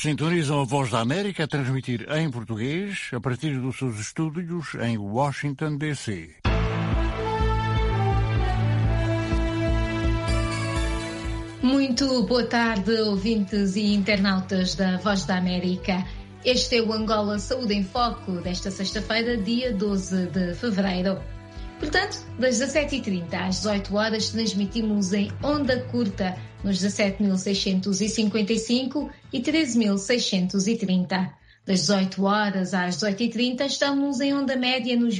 Sintonizam a Voz da América a transmitir em português a partir dos seus estúdios em Washington, D.C. Muito boa tarde, ouvintes e internautas da Voz da América. Este é o Angola Saúde em Foco desta sexta-feira, dia 12 de fevereiro. Portanto, das 17h30 às 18 horas transmitimos em onda curta nos 17.655 e 13.630. Das 18 horas às 18h30 estamos em onda média nos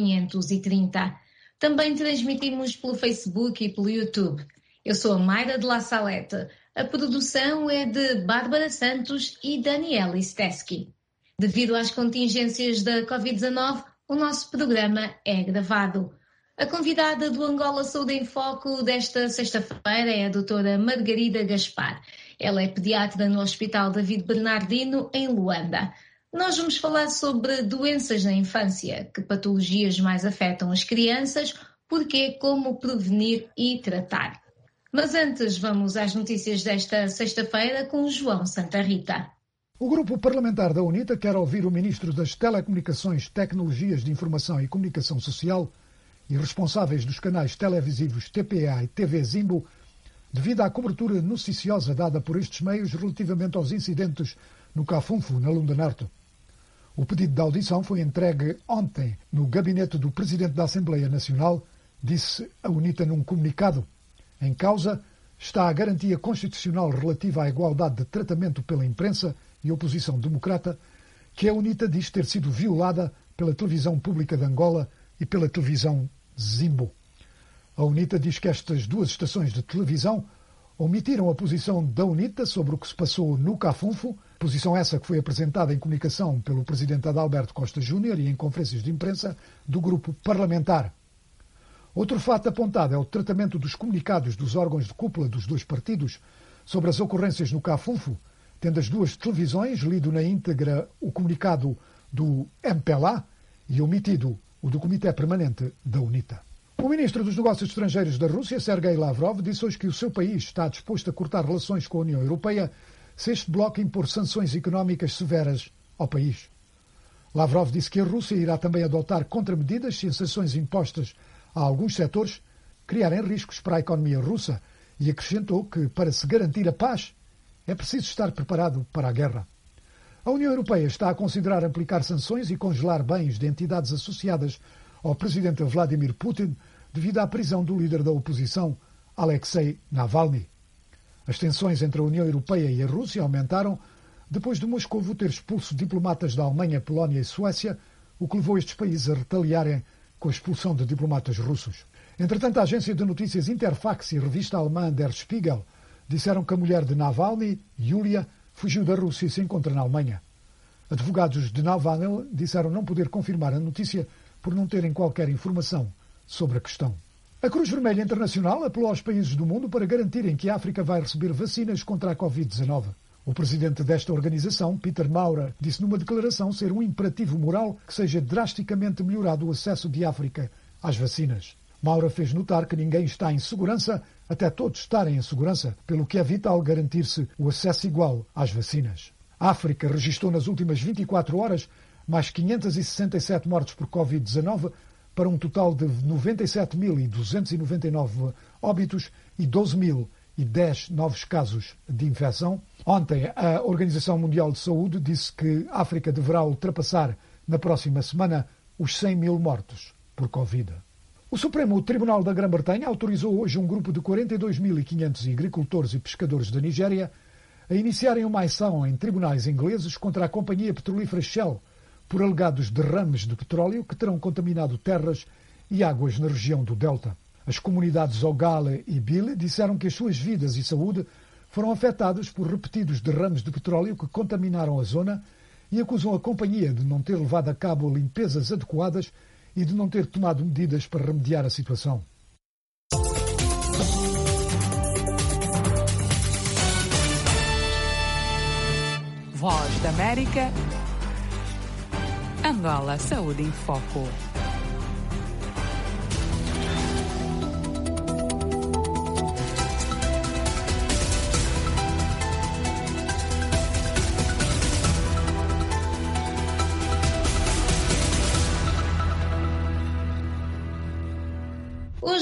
1.530. Também transmitimos pelo Facebook e pelo YouTube. Eu sou a Mayra de La Salete. A produção é de Bárbara Santos e Daniela Steski. Devido às contingências da Covid-19, o nosso programa é gravado. A convidada do Angola Saúde em Foco desta sexta-feira é a doutora Margarida Gaspar. Ela é pediatra no Hospital David Bernardino, em Luanda. Nós vamos falar sobre doenças na infância, que patologias mais afetam as crianças, porquê, como prevenir e tratar. Mas antes, vamos às notícias desta sexta-feira com o João Santa Rita. O grupo parlamentar da UNITA quer ouvir o ministro das Telecomunicações, Tecnologias de Informação e Comunicação Social e responsáveis dos canais televisivos TPA e TV Zimbo devido à cobertura noticiosa dada por estes meios relativamente aos incidentes no Cafunfu, na Lunda Norte. O pedido de audição foi entregue ontem no gabinete do Presidente da Assembleia Nacional, disse a UNITA num comunicado. Em causa está a garantia constitucional relativa à igualdade de tratamento pela imprensa e oposição democrata, que a UNITA diz ter sido violada pela televisão pública de Angola e pela televisão Zimbo. A UNITA diz que estas duas estações de televisão omitiram a posição da UNITA sobre o que se passou no Cafunfu, posição essa que foi apresentada em comunicação pelo presidente Adalberto Costa Júnior e em conferências de imprensa do grupo parlamentar. Outro fato apontado é o tratamento dos comunicados dos órgãos de cúpula dos dois partidos sobre as ocorrências no Cafunfu, tendo as duas televisões lido na íntegra o comunicado do MPLA e omitido o do Comitê Permanente da UNITA. O ministro dos Negócios Estrangeiros da Rússia, Sergei Lavrov, disse hoje que o seu país está disposto a cortar relações com a União Europeia se este bloco impor sanções económicas severas ao país. Lavrov disse que a Rússia irá também adotar contramedidas se as sanções impostas a alguns setores criarem riscos para a economia russa e acrescentou que, para se garantir a paz, é preciso estar preparado para a guerra. A União Europeia está a considerar aplicar sanções e congelar bens de entidades associadas ao presidente Vladimir Putin devido à prisão do líder da oposição, Alexei Navalny. As tensões entre a União Europeia e a Rússia aumentaram depois de Moscou ter expulso diplomatas da Alemanha, Polónia e Suécia, o que levou estes países a retaliarem com a expulsão de diplomatas russos. Entretanto, a agência de notícias Interfax e a revista alemã Der Spiegel disseram que a mulher de Navalny, Yulia, fugiu da Rússia e se encontra na Alemanha. Advogados de Navalny disseram não poder confirmar a notícia por não terem qualquer informação sobre a questão. A Cruz Vermelha Internacional apelou aos países do mundo para garantirem que a África vai receber vacinas contra a Covid-19. O presidente desta organização, Peter Maurer, disse numa declaração ser um imperativo moral que seja drasticamente melhorado o acesso de África às vacinas. Maurer fez notar que ninguém está em segurança até todos estarem em segurança, pelo que é vital garantir-se o acesso igual às vacinas. A África registrou nas últimas 24 horas mais 567 mortes por Covid-19 para um total de 97.299 óbitos e 12.010 novos casos de infecção. Ontem, a Organização Mundial de Saúde disse que a África deverá ultrapassar na próxima semana os 100.000 mortos por Covid. O Supremo Tribunal da Grã-Bretanha autorizou hoje um grupo de 42.500 agricultores e pescadores da Nigéria a iniciarem uma ação em tribunais ingleses contra a companhia petrolífera Shell por alegados derrames de petróleo que terão contaminado terras e águas na região do Delta. As comunidades Ogale e Bile disseram que as suas vidas e saúde foram afetadas por repetidos derrames de petróleo que contaminaram a zona e acusam a companhia de não ter levado a cabo limpezas adequadas e de não ter tomado medidas para remediar a situação. Voz da América, Angola Saúde em Foco.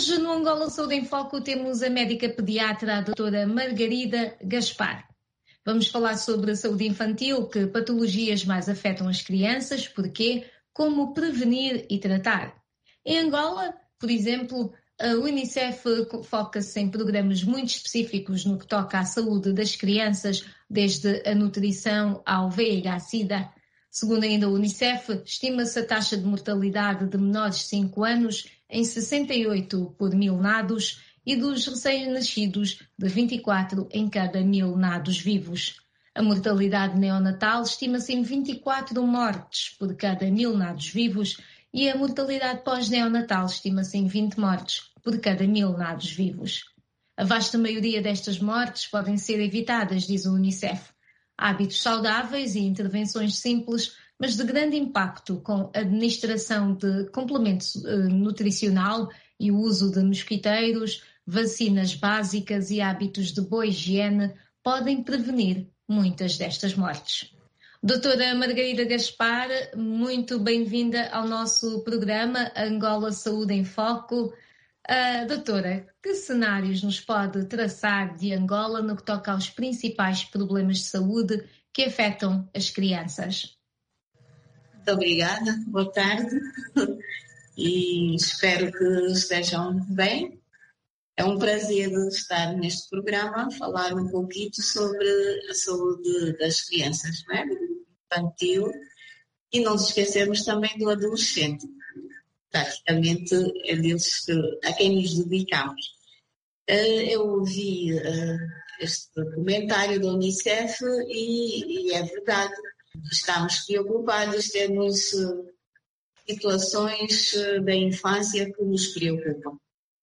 Hoje no Angola Saúde em Foco temos a médica pediatra, a doutora Margarida Gaspar. Vamos falar sobre a saúde infantil, que patologias mais afetam as crianças, porquê, como prevenir e tratar. Em Angola, por exemplo, a Unicef foca-se em programas muito específicos no que toca à saúde das crianças, desde a nutrição ao VIH-Sida. Segundo ainda a Unicef, estima-se a taxa de mortalidade de menores de 5 anos em 68 por 1000 nados e dos recém-nascidos de 24 em cada 1000 nados vivos. A mortalidade neonatal estima-se em 24 mortes por cada 1000 nados vivos e a mortalidade pós-neonatal estima-se em 20 mortes por cada 1000 nados vivos. A vasta maioria destas mortes podem ser evitadas, diz a Unicef. Hábitos saudáveis e intervenções simples, mas de grande impacto, com administração de complemento nutricional e o uso de mosquiteiros, vacinas básicas e hábitos de boa higiene, podem prevenir muitas destas mortes. Doutora Margarida Gaspar, muito bem-vinda ao nosso programa Angola Saúde em Foco. Doutora, que cenários nos pode traçar de Angola no que toca aos principais problemas de saúde que afetam as crianças? Muito obrigada, boa tarde e espero que estejam bem. É um prazer estar neste programa a falar um pouquinho sobre a saúde das crianças, não é? Do infantil, e não nos esquecermos também do adolescente. Praticamente é deles a quem nos dedicamos. Eu ouvi este comentário da Unicef e é verdade, estamos preocupados, temos situações da infância que nos preocupam.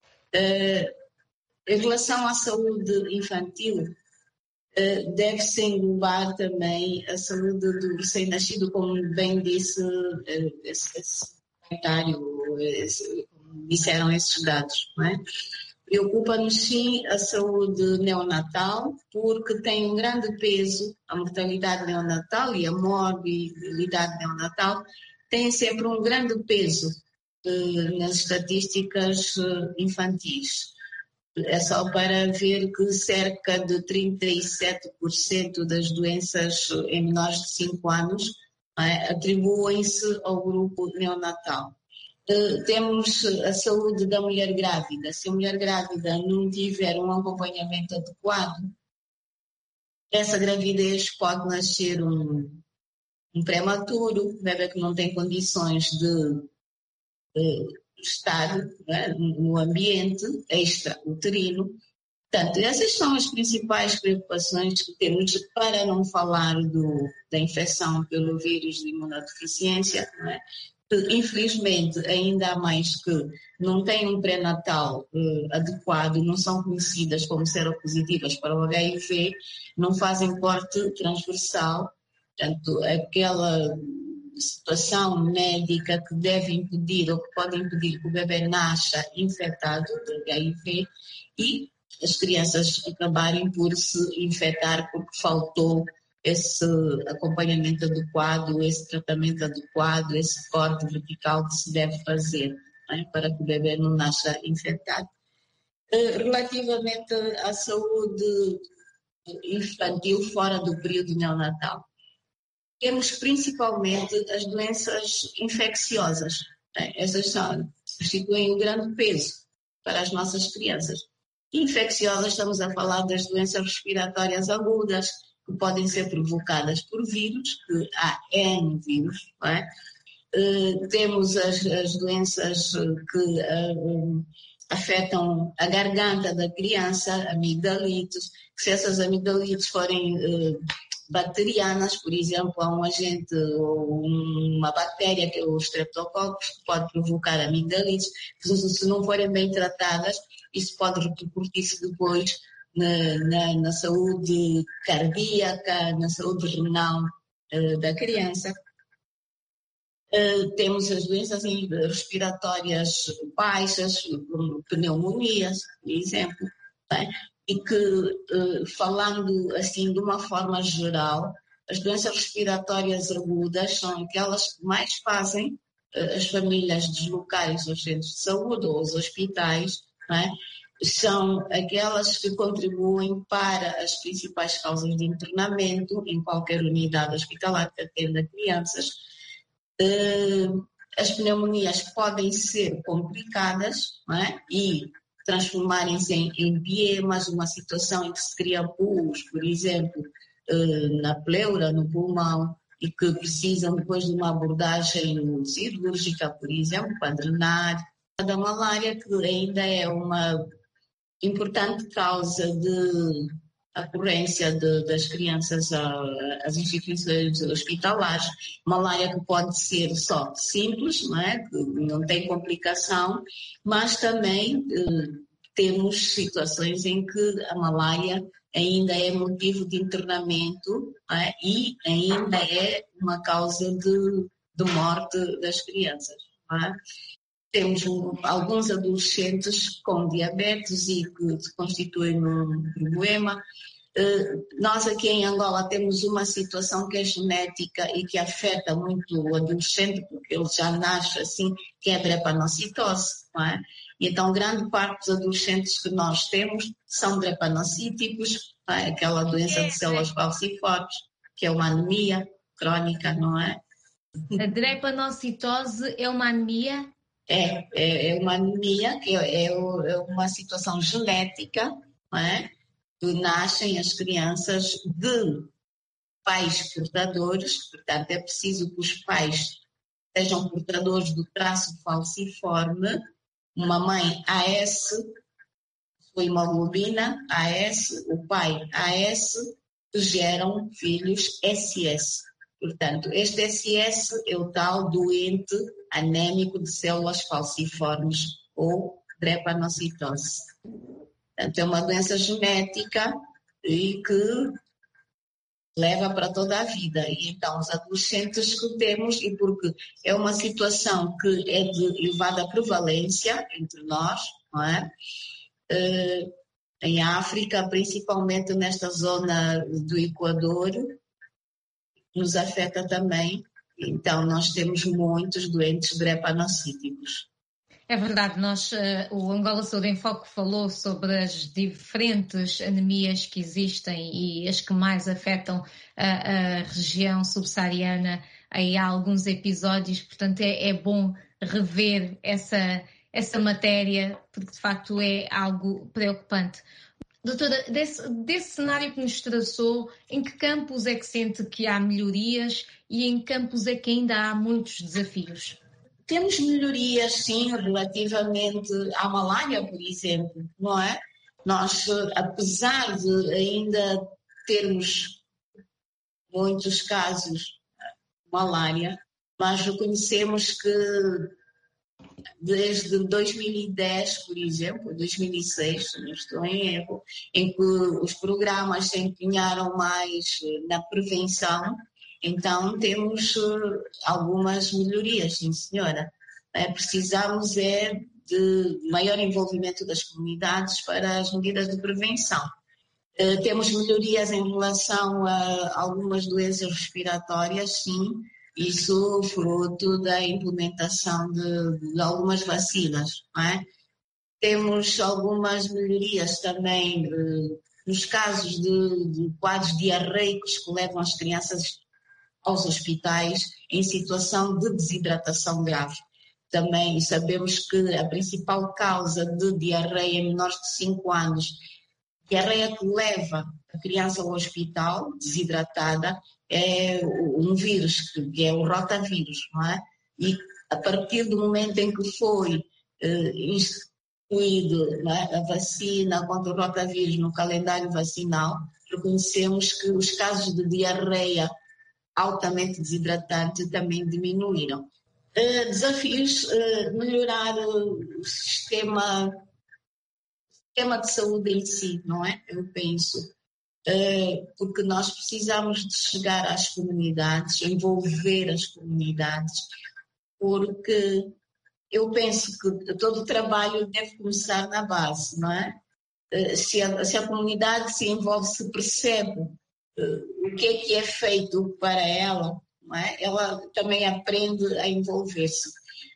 Em relação à saúde infantil, deve-se englobar também a saúde do recém-nascido, como bem disse esse comentário, como disseram esses dados, não é? Preocupa-nos sim a saúde neonatal, porque tem um grande peso, a mortalidade neonatal e a morbilidade neonatal tem sempre um grande peso nas estatísticas infantis. É só para ver que cerca de 37% das doenças em menores de 5 anos atribuem-se ao grupo neonatal. Temos a saúde da mulher grávida. Se a mulher grávida não tiver um acompanhamento adequado, essa gravidez pode nascer um prematuro, bebê que não tem condições de estar no ambiente extra-uterino. Portanto, essas são as principais preocupações que temos, para não falar da infecção pelo vírus de imunodeficiência, não é? Infelizmente, ainda há mais que não têm um pré-natal adequado, não são conhecidas como seropositivas para o HIV, não fazem corte transversal, portanto, aquela situação médica que deve impedir ou que pode impedir que o bebê nasça infectado de HIV e as crianças acabarem por se infectar porque faltou esse acompanhamento adequado, esse tratamento adequado, esse corte vertical que se deve fazer, para que o bebê não nasça infectado. Relativamente à saúde infantil fora do período neonatal, temos principalmente as doenças infecciosas. Essas constituem um grande peso para as nossas crianças. Infecciosas, estamos a falar das doenças respiratórias agudas, que podem ser provocadas por vírus, que há N vírus, não é? Temos as doenças que afetam a garganta da criança, amigdalites, que se essas amigdalites forem bacterianas, por exemplo, há um agente ou uma bactéria, que é o Streptococcus, que pode provocar amigdalites, que se não forem bem tratadas, isso pode repercutir-se depois na saúde cardíaca, na saúde renal da criança. Temos as doenças respiratórias baixas, como pneumonias, por exemplo, e que, falando assim de uma forma geral, as doenças respiratórias agudas são aquelas que mais fazem as famílias deslocarem-se aos centros de saúde ou aos hospitais não é? São aquelas que contribuem para as principais causas de internamento em qualquer unidade hospitalar que atenda crianças. As pneumonias podem ser complicadas, não é? E transformarem-se em biemas, uma situação em que se cria pus, por exemplo, na pleura, no pulmão, e que precisam depois de uma abordagem cirúrgica, por exemplo, para drenar. Da malária, que ainda é uma importante causa de ocorrência das crianças às instituições hospitalares, malária que pode ser só simples, não é? Que não tem complicação, mas também temos situações em que a malária ainda é motivo de internamento, não é? E ainda é uma causa de morte das crianças. Não é? Temos alguns adolescentes com diabetes e que se constituem um problema. Nós aqui em Angola temos uma situação que é genética e que afeta muito o adolescente, porque ele já nasce assim, que é a drepanocitose, não é? E então grande parte dos adolescentes que nós temos são drepanocíticos, não é? Aquela doença de células falciformes, que é uma anemia crónica, não é? A drepanocitose é uma anemia? É uma anemia, que é uma situação genética, não é? Que nascem as crianças de pais portadores, portanto é preciso que os pais sejam portadores do traço falciforme, uma mãe AS, sua hemoglobina AS, o pai AS, que geram filhos SS. Portanto, este SS é o tal doente anêmico de células falciformes ou drepanocitose. Portanto, é uma doença genética e que leva para toda a vida. E então, os adolescentes que temos, e porque é uma situação que é de elevada prevalência entre nós, não é? Em África, principalmente nesta zona do Equador, nos afeta também. Então, nós temos muitos doentes drepanocíticos. É verdade, o Angola Saúde em Foco falou sobre as diferentes anemias que existem e as que mais afetam a região subsaariana em alguns episódios, portanto é bom rever essa matéria, porque de facto é algo preocupante. Doutora, desse cenário que nos traçou, em que campos é que sente que há melhorias e em que campos é que ainda há muitos desafios? Temos melhorias, sim, relativamente à malária, por exemplo, não é? Nós, apesar de ainda termos muitos casos de malária, nós reconhecemos que desde 2010, por exemplo, 2006, se não estou em erro, em que os programas se empenharam mais na prevenção, então temos algumas melhorias, sim senhora. Precisamos de maior envolvimento das comunidades para as medidas de prevenção. Temos melhorias em relação a algumas doenças respiratórias, sim, isso fruto da implementação de algumas vacinas, não é? Temos algumas melhorias também nos casos de quadros diarreicos que levam as crianças aos hospitais em situação de desidratação grave. Também sabemos que a principal causa de diarreia em menores de 5 anos, diarreia que leva a criança ao hospital desidratada, é um vírus, que é o rotavírus, não é? E a partir do momento em que foi instituído, não é, a vacina contra o rotavírus no calendário vacinal, reconhecemos que os casos de diarreia altamente desidratante também diminuíram. Desafios, melhorar o sistema de saúde em si, não é? Eu penso. Porque nós precisamos de chegar às comunidades, envolver as comunidades, porque eu penso que todo o trabalho deve começar na base, não é? Se a comunidade se envolve, se percebe o que é feito para ela, não é? Ela também aprende a envolver-se.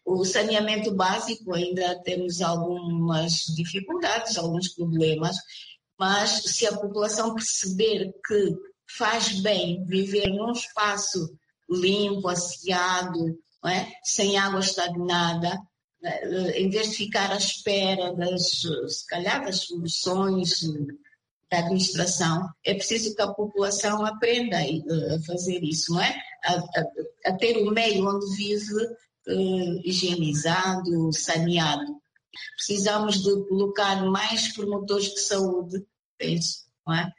O saneamento básico ainda temos algumas dificuldades, alguns problemas, mas se a população perceber que faz bem viver num espaço limpo, asseado, não é? Sem água estagnada, em vez de ficar à espera se calhar das soluções da administração, é preciso que a população aprenda a fazer isso, não é? A ter o meio onde vive higienizado, saneado. Precisamos de colocar mais promotores de saúde, penso, não é?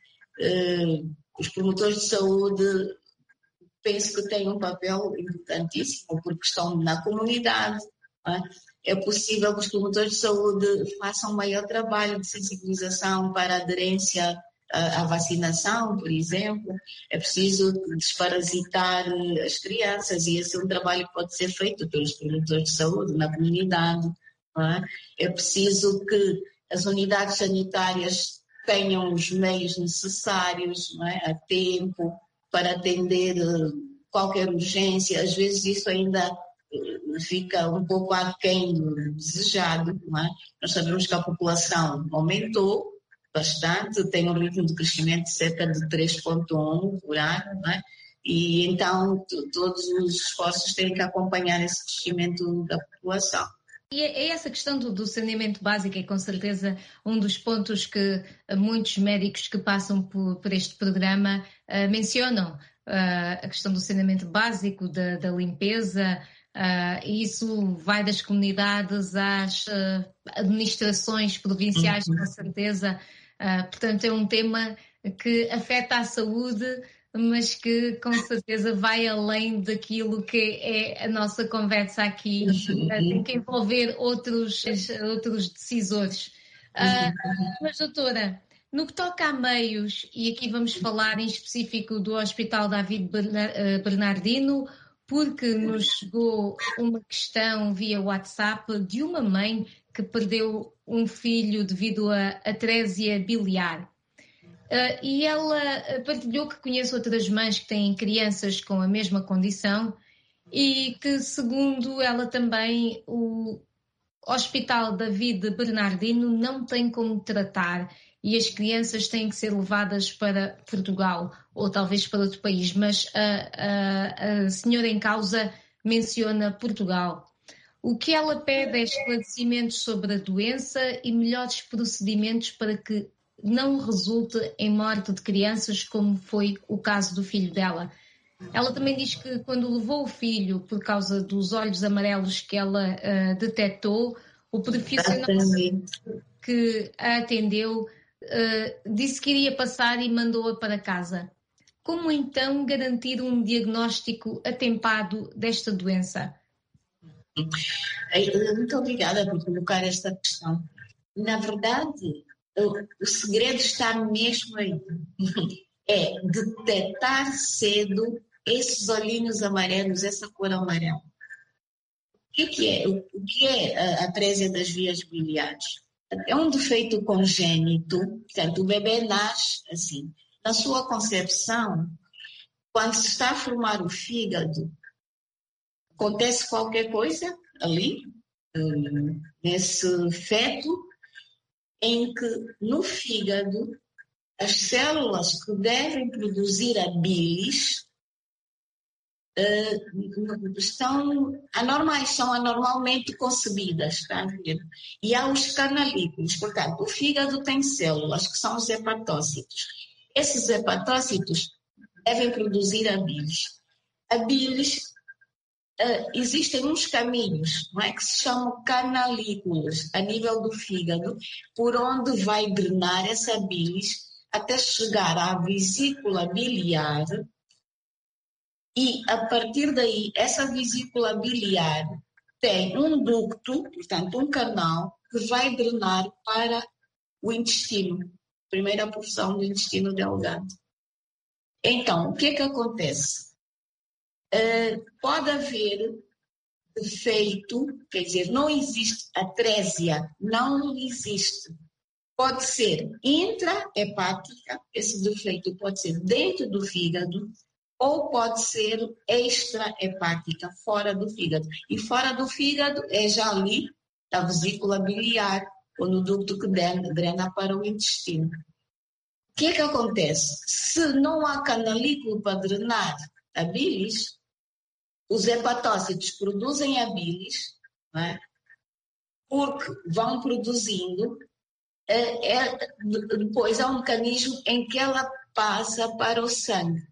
Os promotores de saúde, penso que têm um papel importantíssimo, porque estão na comunidade, não é? É possível que os promotores de saúde façam um maior trabalho de sensibilização para a aderência à vacinação, por exemplo. É preciso desparasitar as crianças e esse é um trabalho que pode ser feito pelos promotores de saúde na comunidade. Não é? É preciso que as unidades sanitárias tenham os meios necessários, não é? A tempo para atender qualquer urgência. Às vezes isso ainda fica um pouco aquém do desejado, não é? Nós sabemos que a população aumentou bastante, tem um ritmo de crescimento de cerca de 3,1 por ano, não é? E então todos os esforços têm que acompanhar esse crescimento da população. E é essa questão do saneamento básico é com certeza um dos pontos que muitos médicos que passam por este programa mencionam, a questão do saneamento básico, da limpeza. Isso vai das comunidades às administrações provinciais, com certeza. Portanto, é um tema que afeta a saúde, mas que com certeza vai além daquilo que é a nossa conversa aqui. Tem que envolver outros decisores. Mas, doutora, no que toca a meios, e aqui vamos falar em específico do Hospital David Bernardino, porque nos chegou uma questão via WhatsApp de uma mãe que perdeu um filho devido a atresia biliar. E ela partilhou que conhece outras mães que têm crianças com a mesma condição e que, segundo ela também, o Hospital David Bernardino não tem como tratar e as crianças têm que ser levadas para Portugal ou talvez para outro país, mas a senhora em causa menciona Portugal. O que ela pede é esclarecimentos sobre a doença e melhores procedimentos para que não resulte em morte de crianças, como foi o caso do filho dela. Ela também diz que quando levou o filho, por causa dos olhos amarelos que ela detectou, o profissional que a atendeu disse que iria passar e mandou-a para casa. Como então garantir um diagnóstico atempado desta doença? Muito obrigada por colocar esta questão. Na verdade, o segredo está mesmo aí. É detectar cedo esses olhinhos amarelos, essa cor amarela. O que é? O que é a atresia das vias biliares? É um defeito congênito, portanto, o bebê nasce assim. Na sua concepção, quando se está a formar o fígado, acontece qualquer coisa ali, nesse feto, em que no fígado as células que devem produzir a bilis estão anormais, são anormalmente concebidas, está a ver? E há os canalículos, portanto, o fígado tem células que são os hepatócitos. Esses hepatócitos devem produzir a bilis. A bilis, existem uns caminhos, não é, que se chamam canalículos a nível do fígado, por onde vai drenar essa bilis até chegar à vesícula biliar. E, a partir daí, essa vesícula biliar tem um ducto, portanto, um canal, que vai drenar para o intestino, primeira porção do intestino delgado. Então, o que é que acontece? Pode haver defeito, quer dizer, não existe atresia, não existe. Pode ser intrahepática, esse defeito pode ser dentro do fígado, ou pode ser extra-hepática, fora do fígado. E fora do fígado é já ali a vesícula biliar, ou no ducto que drena para o intestino. O que é que acontece? Se não há canalículo para drenar a bilis, os hepatócitos produzem a bilis, não é? Porque vão produzindo, depois há um mecanismo em que ela passa para o sangue.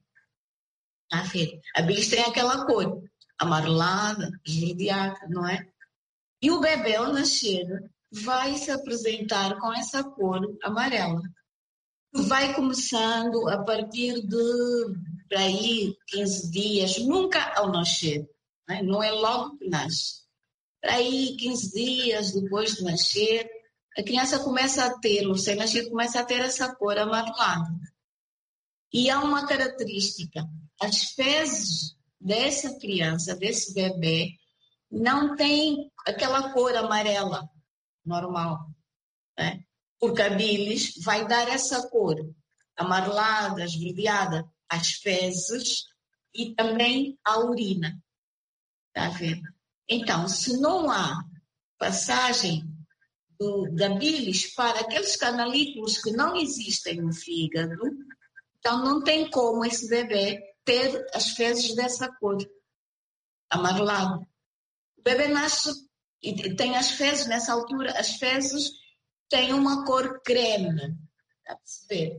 A bilis tem aquela cor, amarelada, esverdeada, não é? E o bebê, ao nascer, vai se apresentar com essa cor amarela. Vai começando a partir de, para aí, 15 dias, nunca ao nascer, não é logo que nasce. Para aí, 15 dias depois de nascer, a criança começa a ter, o recém-nascido começa a ter essa cor amarelada. E há uma característica, as fezes dessa criança, desse bebê, não têm aquela cor amarela normal, né? Porque a bilis vai dar essa cor amarelada, esverdeada às fezes e também à urina. Está a ver? Então, se não há passagem da bilis para aqueles canalículos que não existem no fígado, então não tem como esse bebê ter as fezes dessa cor amarelada. O bebê nasce e tem as fezes, nessa altura, as fezes têm uma cor creme. Está a perceber?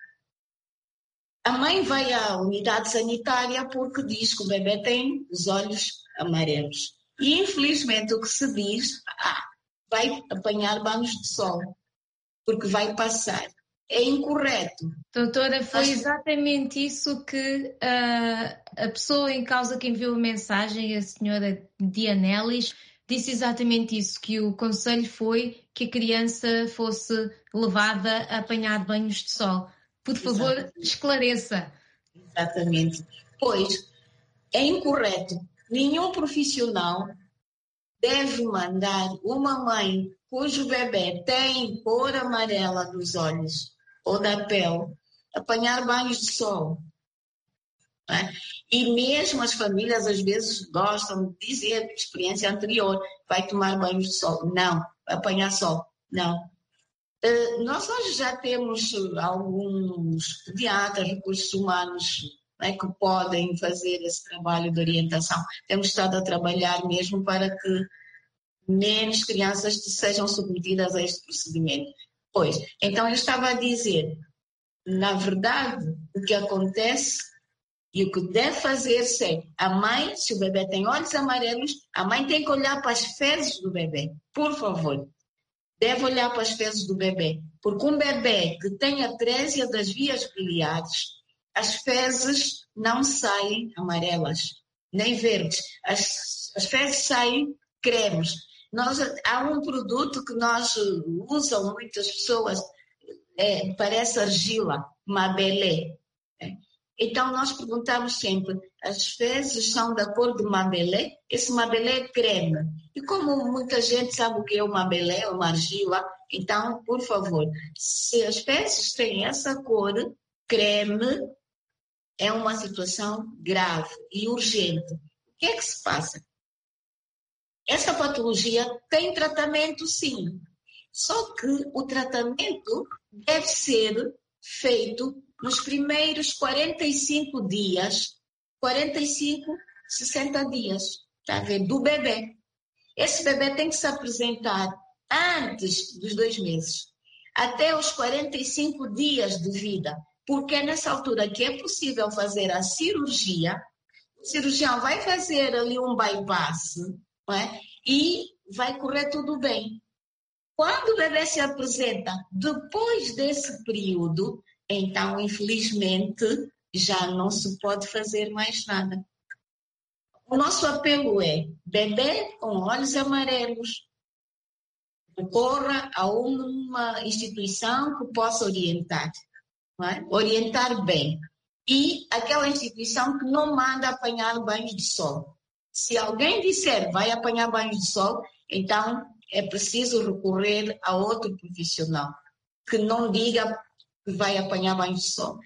A mãe vai à unidade sanitária porque diz que o bebê tem os olhos amarelos. E, infelizmente, o que se diz, vai apanhar banhos de sol, porque vai passar. É incorreto. Doutora, foi exatamente isso que a pessoa em causa que enviou a mensagem, a senhora Dianelis, disse exatamente isso, que o conselho foi que a criança fosse levada a apanhar banhos de sol. Por favor, exatamente. Esclareça. Exatamente. Pois, é incorreto. Nenhum profissional deve mandar uma mãe cujo bebê tem cor amarela dos olhos ou da pele apanhar banhos de sol. Né? E mesmo as famílias às vezes gostam de dizer, de experiência anterior, vai tomar banhos de sol. Não, vai apanhar sol. Não. Nós hoje já temos alguns pediatras, recursos humanos, né, que podem fazer esse trabalho de orientação. Temos estado a trabalhar mesmo para que menos crianças sejam submetidas a este procedimento. Pois, então eu estava a dizer, na verdade, o que acontece e o que deve fazer-se é, a mãe, se o bebê tem olhos amarelos, a mãe tem que olhar para as fezes do bebê, por favor. Deve olhar para as fezes do bebê, porque um bebê que tem atresia das vias biliares, as fezes não saem amarelas, nem verdes. As fezes saem cremes. Há um produto que nós usam muitas pessoas, parece argila, mabelé. Então nós perguntamos sempre, as fezes são da cor de mabelé? Esse mabelé é creme. E como muita gente sabe o que é o mabelé, uma argila, então, por favor, se as fezes têm essa cor creme, é uma situação grave e urgente. O que é que se passa? Essa patologia tem tratamento, sim. Só que o tratamento deve ser feito nos primeiros 45 dias, 60 dias, tá vendo? Do bebê. Esse bebê tem que se apresentar antes dos 2 meses, até os 45 dias de vida, porque é nessa altura que é possível fazer a cirurgia. O cirurgião vai fazer ali um bypass, não é? E vai correr tudo bem. Quando o bebê se apresenta depois desse período, então, infelizmente, já não se pode fazer mais nada. O nosso apelo é, bebê com olhos amarelos, recorra a uma instituição que possa orientar, não é? Orientar bem. E aquela instituição que não manda apanhar banhos de sol. Se alguém disser vai apanhar banhos de sol, então é preciso recorrer a outro profissional que não diga que vai apanhar banhos de sol.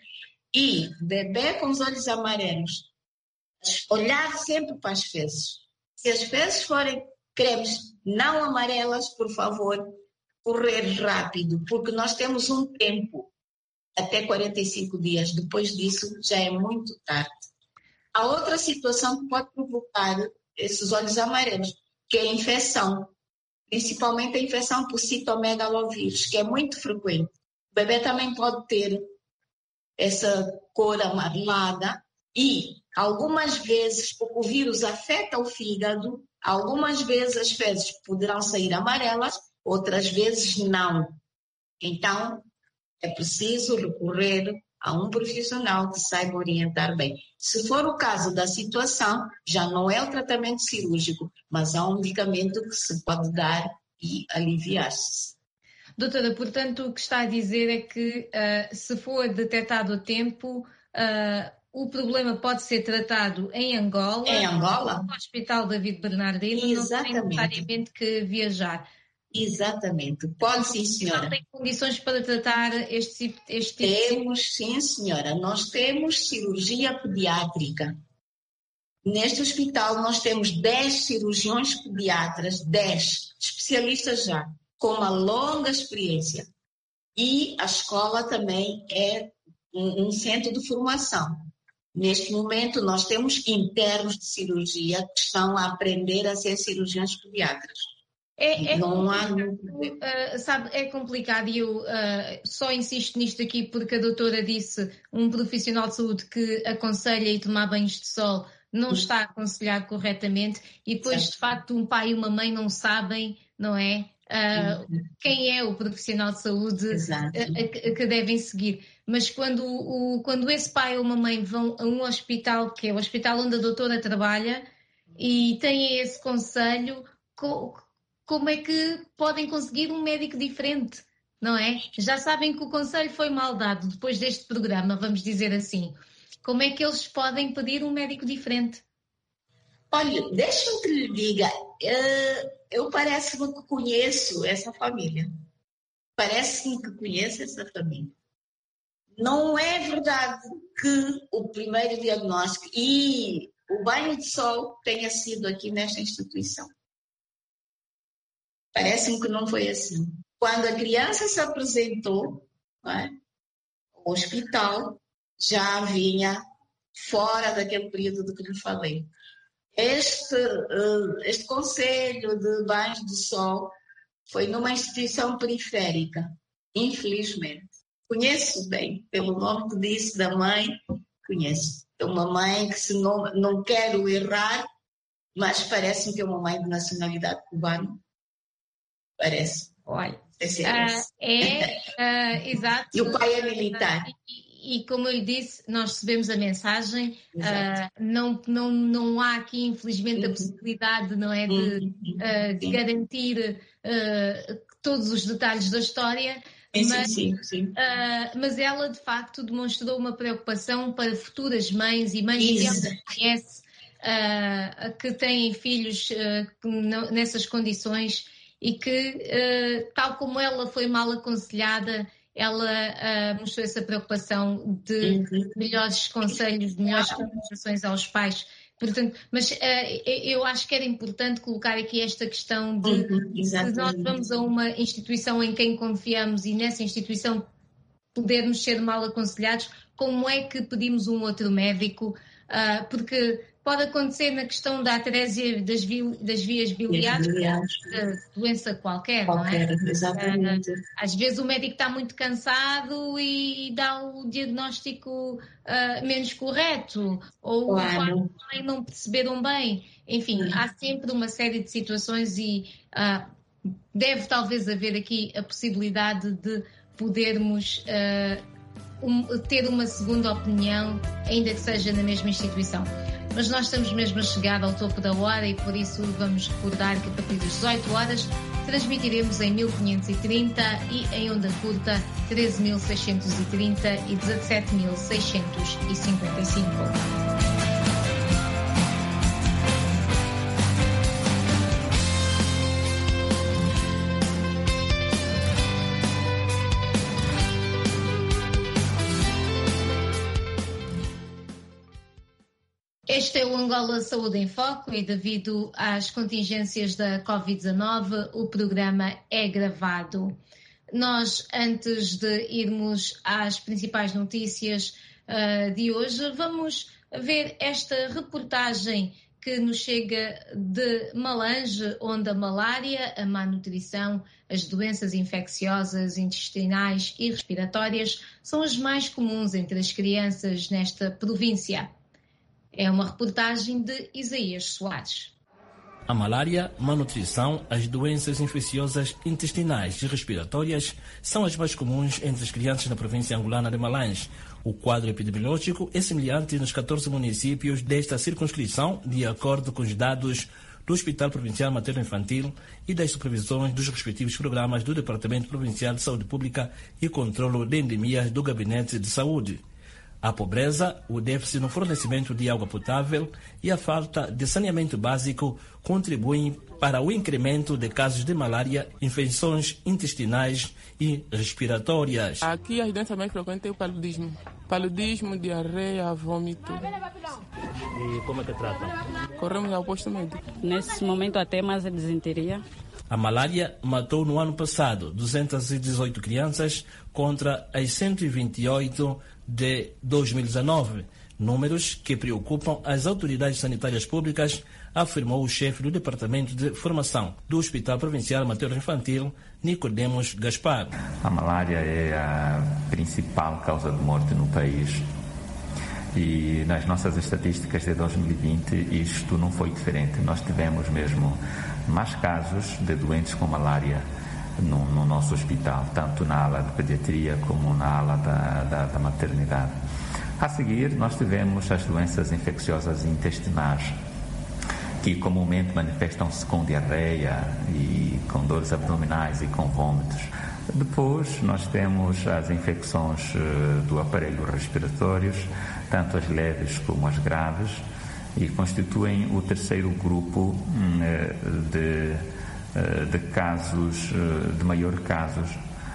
E bebê com os olhos amarelos, olhar sempre para as fezes. Se as fezes forem cremes não amarelas, por favor, correr rápido, porque nós temos um tempo, até 45 dias. Depois disso, já é muito tarde. Há outra situação que pode provocar esses olhos amarelos, que é a infecção, principalmente a infecção por citomegalovírus, que é muito frequente. O bebê também pode ter essa cor amarelada e, algumas vezes, porque o vírus afeta o fígado, algumas vezes as fezes poderão sair amarelas, outras vezes não. Então, é preciso recorrer a um profissional que saiba orientar bem. Se for o caso da situação, já não é o tratamento cirúrgico, mas há um medicamento que se pode dar e aliviar-se. Doutora, portanto, o que está a dizer é que se for detectado a tempo, o problema pode ser tratado em Angola. Em Angola? No Hospital David Bernardino. Exatamente. Não tem necessariamente que viajar. Exatamente. Pode, sim, senhora. Não tem condições para tratar este tipo Temos, sim, senhora. Nós temos cirurgia pediátrica. Neste hospital nós temos 10 cirurgiões pediatras, 10 especialistas já, com uma longa experiência. E a escola também é um centro de formação. Neste momento nós temos internos de cirurgia que estão a aprender a ser cirurgiões pediatras. É complicado e eu só insisto nisto aqui porque a doutora disse um profissional de saúde que aconselha e tomar banhos de sol não está a aconselhar corretamente e depois de facto um pai e uma mãe não sabem, não é? Quem é o profissional de saúde que devem seguir. Mas quando esse pai ou uma mãe vão a um hospital, que é o hospital onde a doutora trabalha, e têm esse conselho, como é que podem conseguir um médico diferente, não é? Já sabem que o conselho foi mal dado depois deste programa, vamos dizer assim. Como é que eles podem pedir um médico diferente? Olha, deixa-me que lhe diga, eu parece-me que conheço essa família. Parece-me que conheço essa família. Não é verdade que o primeiro diagnóstico e o banho de sol tenha sido aqui nesta instituição. Parece-me que não foi assim. Quando a criança se apresentou, ao hospital, já vinha fora daquele período do que lhe falei. Este conselho de banhos de sol foi numa instituição periférica, infelizmente. Conheço bem, pelo nome que disse da mãe, conheço. É uma mãe que, se não quero errar, mas parece-me que é uma mãe de nacionalidade cubana. Parece. Olha, exato. E o pai é militar. E como eu disse, nós recebemos a mensagem, não há aqui, infelizmente, a possibilidade, não é, de garantir todos os detalhes da história, mas ela, de facto, demonstrou uma preocupação para futuras mães e mães que ela conhece, que têm filhos nessas condições e que, tal como ela foi mal aconselhada, ela mostrou essa preocupação de melhores conselhos, de melhores recomendações aos pais. Portanto, mas eu acho que era importante colocar aqui esta questão de se nós vamos a uma instituição em quem confiamos e nessa instituição podermos ser mal aconselhados, como é que pedimos um outro médico? Porque pode acontecer na questão da atresia das vias biliares, doença qualquer, não é? Exatamente. Às vezes o médico está muito cansado e dá o diagnóstico menos correto, ou os pais não perceberam bem. Enfim, há sempre uma série de situações e deve talvez haver aqui a possibilidade de podermos ter uma segunda opinião, ainda que seja na mesma instituição. Mas nós estamos mesmo a chegar ao topo da hora e por isso vamos recordar que a partir das 18 horas transmitiremos em 1530 e em onda curta 13.630 e 17.655. Este é o Angola Saúde em Foco e devido às contingências da Covid-19, o programa é gravado. Nós, antes de irmos às principais notícias de hoje, vamos ver esta reportagem que nos chega de Malange, onde a malária, a má nutrição, as doenças infecciosas, intestinais e respiratórias são as mais comuns entre as crianças nesta província. É uma reportagem de Isaías Soares. A malária, má nutrição, as doenças infecciosas intestinais e respiratórias são as mais comuns entre as crianças na província angolana de Malange. O quadro epidemiológico é semelhante nos 14 municípios desta circunscrição, de acordo com os dados do Hospital Provincial Materno-Infantil e das supervisões dos respectivos programas do Departamento Provincial de Saúde Pública e Controlo de Endemias do Gabinete de Saúde. A pobreza, o déficit no fornecimento de água potável e a falta de saneamento básico contribuem para o incremento de casos de malária, infecções intestinais e respiratórias. Aqui as doenças mais frequentes é o paludismo. Paludismo, diarreia, vômito. E como é que tratam? Corremos ao posto médico. Nesse momento até mais a desinteria. A malária matou no ano passado 218 crianças contra as 128 de 2019, números que preocupam as autoridades sanitárias públicas, afirmou o chefe do Departamento de Formação do Hospital Provincial Materno-Infantil, Nicodemos Gaspar. A malária é a principal causa de morte no país e nas nossas estatísticas de 2020 isto não foi diferente. Nós tivemos mesmo mais casos de doentes com malária no nosso hospital, tanto na ala de pediatria como na ala da maternidade. A seguir, nós tivemos as doenças infecciosas intestinais, que comumente manifestam-se com diarreia e com dores abdominais e com vômitos. Depois, nós temos as infecções do aparelho respiratório, tanto as leves como as graves, e constituem o terceiro grupo de casos, de maior casos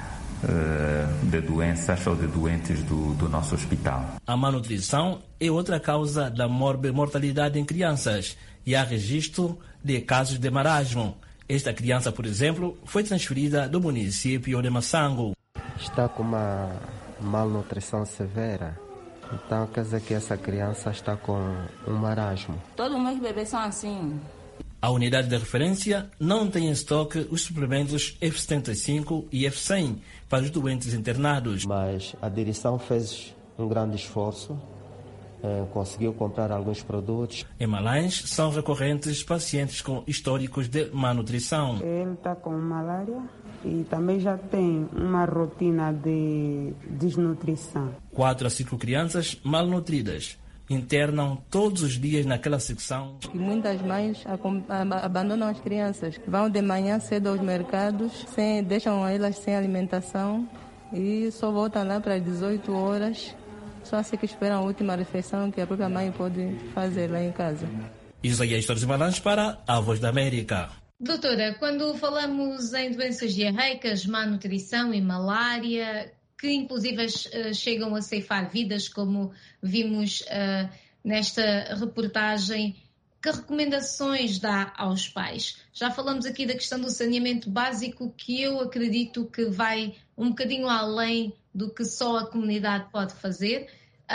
de doenças ou de doentes do nosso hospital. A má nutrição é outra causa da mortalidade em crianças e há registro de casos de marasmo. Esta criança, por exemplo, foi transferida do município de Massango. Está com uma malnutrição severa. Então, quer dizer que essa criança está com um marasmo. Todos os meus bebês são assim. A unidade de referência não tem em estoque os suplementos F75 e F100 para os doentes internados. Mas a direção fez um grande esforço, conseguiu comprar alguns produtos. Em Malange, são recorrentes pacientes com históricos de má nutrição. Ele está com malária e também já tem uma rotina de desnutrição. 4 a 5 crianças malnutridas internam todos os dias naquela secção. E muitas mães abandonam as crianças, vão de manhã cedo aos mercados, deixam elas sem alimentação e só voltam lá para as 18 horas, só assim que esperam a última refeição que a própria mãe pode fazer lá em casa. Isso aí é a história de Malange para a Voz da América. Doutora, quando falamos em doenças diarreicas, má nutrição e malária, que inclusive chegam a ceifar vidas, como vimos nesta reportagem, que recomendações dá aos pais? Já falamos aqui da questão do saneamento básico, que eu acredito que vai um bocadinho além do que só a comunidade pode fazer,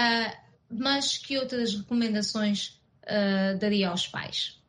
mas que outras recomendações daria aos pais?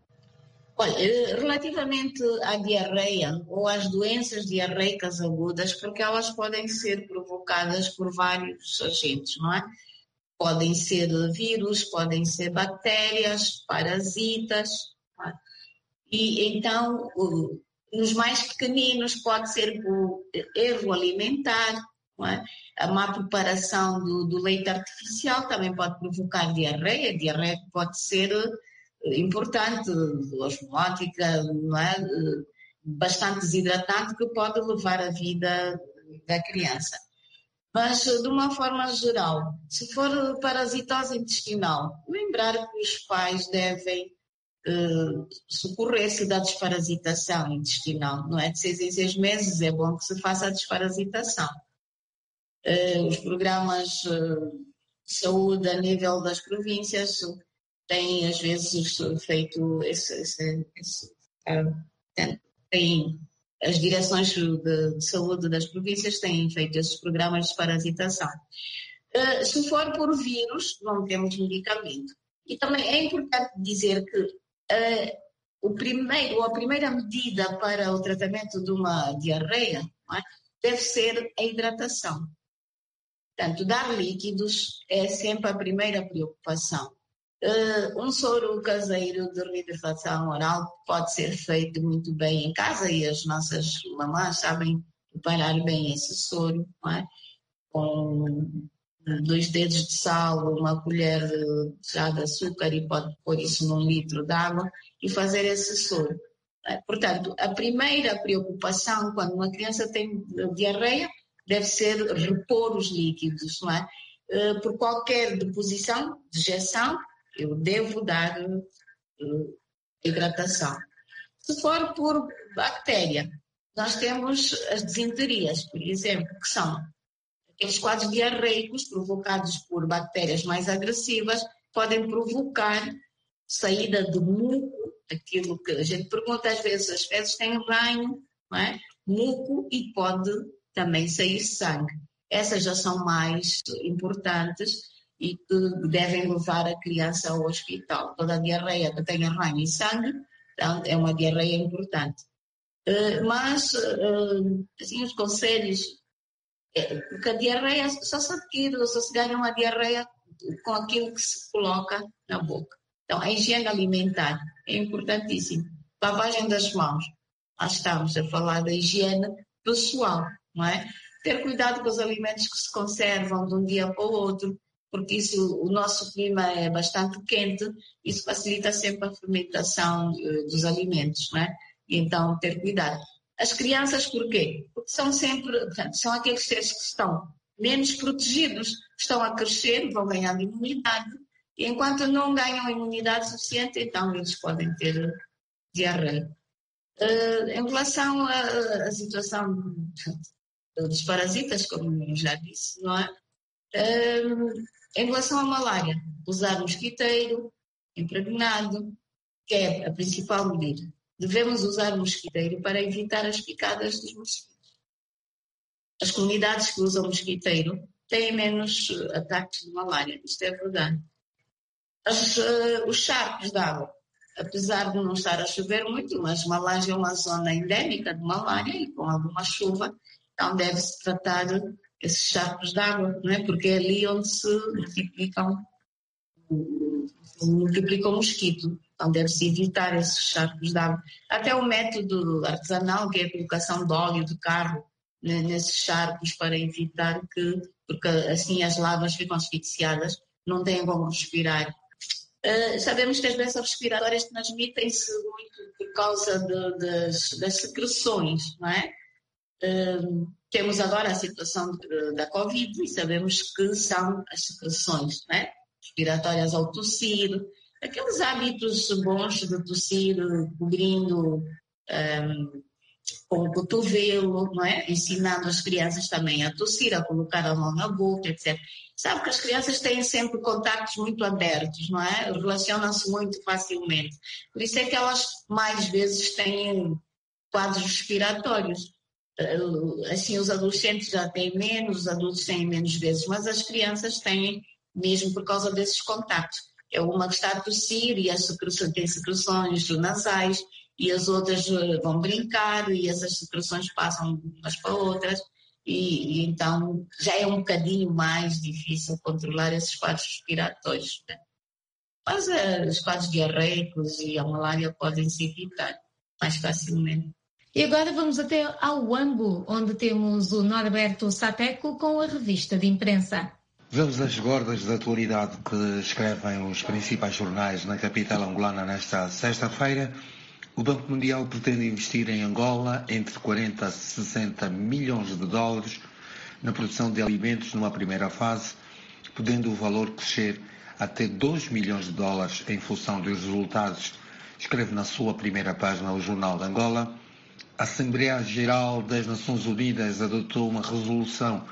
Olha, relativamente à diarreia ou às doenças diarreicas agudas, porque elas podem ser provocadas por vários agentes, não é? Podem ser vírus, podem ser bactérias, parasitas, não é? E então, nos mais pequeninos pode ser por erro alimentar, não é? A má preparação do leite artificial também pode provocar diarreia. Diarreia pode ser importante, osmótica, não é? Bastante desidratante, que pode levar a vida da criança. Mas, de uma forma geral, se for parasitose intestinal, lembrar que os pais devem socorrer-se da desparasitação intestinal, não é? De 6 em 6 meses é bom que se faça a desparasitação. Os programas de saúde a nível das províncias têm às vezes feito tem as direções de saúde das províncias têm feito esses programas de parasitação. Se for por vírus, não temos medicamento. E também é importante dizer que a primeira medida para o tratamento de uma diarreia, não é, deve ser a hidratação. Portanto, dar líquidos é sempre a primeira preocupação. Um soro caseiro de reidratação oral pode ser feito muito bem em casa e as nossas mamães sabem preparar bem esse soro, não é? Com 2 dedos de sal, uma colher já de açúcar e pode pôr isso num litro de água e fazer esse soro. Portanto, a primeira preocupação quando uma criança tem diarreia deve ser repor os líquidos, não é? Por qualquer deposição, dejeção, eu devo dar hidratação. Se for por bactéria, nós temos as disenterias, por exemplo, que são aqueles quadros diarreicos provocados por bactérias mais agressivas, podem provocar saída de muco, aquilo que a gente pergunta às vezes, as fezes têm ranho, não é? Muco, e pode também sair sangue. Essas já são mais importantes e que devem levar a criança ao hospital. Toda a diarreia que tenha ranho e sangue, então, é uma diarreia importante. Mas, assim, os conselhos, porque a diarreia só se adquire, ou só se ganha uma diarreia com aquilo que se coloca na boca. Então, a higiene alimentar é importantíssimo. Lavagem das mãos. Nós estamos a falar da higiene pessoal, não é? Ter cuidado com os alimentos que se conservam de um dia para o outro, porque isso, o nosso clima é bastante quente, isso facilita sempre a fermentação dos alimentos, não é? E então, ter cuidado. As crianças, porquê? Porque são sempre, portanto, são aqueles seres que estão menos protegidos, estão a crescer, vão ganhando imunidade, e enquanto não ganham imunidade suficiente, então eles podem ter diarreia. Em relação à situação dos parasitas, como eu já disse, não é? Em relação à malária, usar mosquiteiro impregnado, que é a principal medida. Devemos usar mosquiteiro para evitar as picadas dos mosquitos. As comunidades que usam mosquiteiro têm menos ataques de malária, isto é verdade. Os charcos de água, apesar de não estar a chover muito, mas Malange é uma zona endémica de malária e com alguma chuva, então deve-se tratar esses charcos de água, não é? Porque é ali onde se multiplica o mosquito. Então deve-se evitar esses charcos de água. Até o método artesanal, que é a colocação de óleo de carro, né, nesses charcos para evitar que, porque assim as larvas ficam asfixiadas, não têm como respirar. Sabemos que as doenças respiratórias transmitem-se muito por causa das secreções, não é? Temos agora a situação da Covid e sabemos que são as secreções, não é? Respiratórias ao tossir, aqueles hábitos bons de tossir cobrindo com o cotovelo, não é? Ensinando as crianças também a tossir, a colocar a mão na boca, etc. Sabe que as crianças têm sempre contactos muito abertos, não é? Relacionam-se muito facilmente. Por isso é que elas mais vezes têm quadros respiratórios. Assim, os adolescentes já têm menos, os adultos têm menos vezes, mas as crianças têm mesmo por causa desses contactos. É uma que está a tossir e as secreções, tem secreções nasais e as outras vão brincar e essas secreções passam umas para outras e então já é um bocadinho mais difícil controlar esses quadros respiratórios. Né? Mas os quadros diarreicos e a malária podem se evitar mais facilmente. E agora vamos até ao Huambo, onde temos o Norberto Sateco com a revista de imprensa. Vemos as gordas da atualidade que escrevem os principais jornais na capital angolana nesta sexta-feira. O Banco Mundial pretende investir em Angola entre 40 a 60 milhões de dólares na produção de alimentos numa primeira fase, podendo o valor crescer até 2 milhões de dólares em função dos resultados, escreve na sua primeira página o Jornal de Angola. A Assembleia Geral das Nações Unidas adotou uma resolução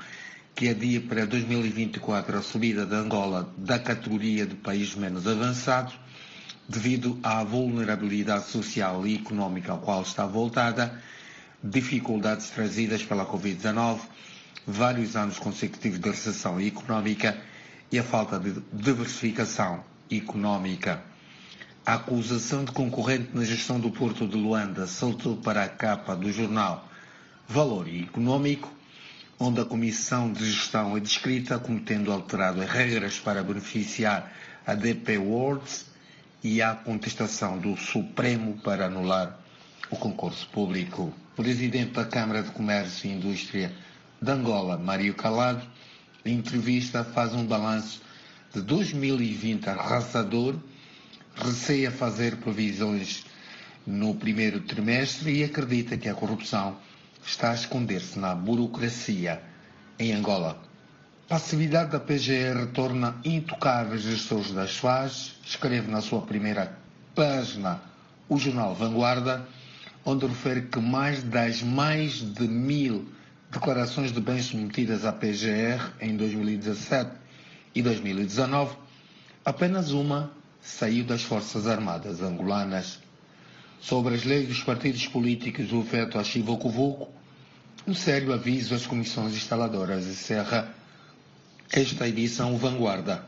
que adia para 2024 a subida de Angola da categoria de país menos avançado, devido à vulnerabilidade social e económica ao qual está voltada, dificuldades trazidas pela Covid-19, vários anos consecutivos de recessão económica e a falta de diversificação económica. A acusação de concorrente na gestão do Porto de Luanda saltou para a capa do jornal Valor Económico, onde a Comissão de Gestão é descrita como tendo alterado as regras para beneficiar a DP World e há contestação do Supremo para anular o concurso público. O presidente da Câmara de Comércio e Indústria de Angola, Mário Calado, em entrevista faz um balanço de 2020 arrasador, receia fazer previsões no primeiro trimestre e acredita que a corrupção está a esconder-se na burocracia em Angola. A passividade da PGR torna intocáveis gestores das FAS, escreve na sua primeira página o jornal Vanguarda, onde refere que mais de 1.000 declarações de bens submetidas à PGR em 2017 e 2019, apenas uma saiu das Forças Armadas angolanas. Sobre as leis dos partidos políticos, o veto a Chivocovoco, um sério aviso às comissões instaladoras, encerra esta edição Vanguarda.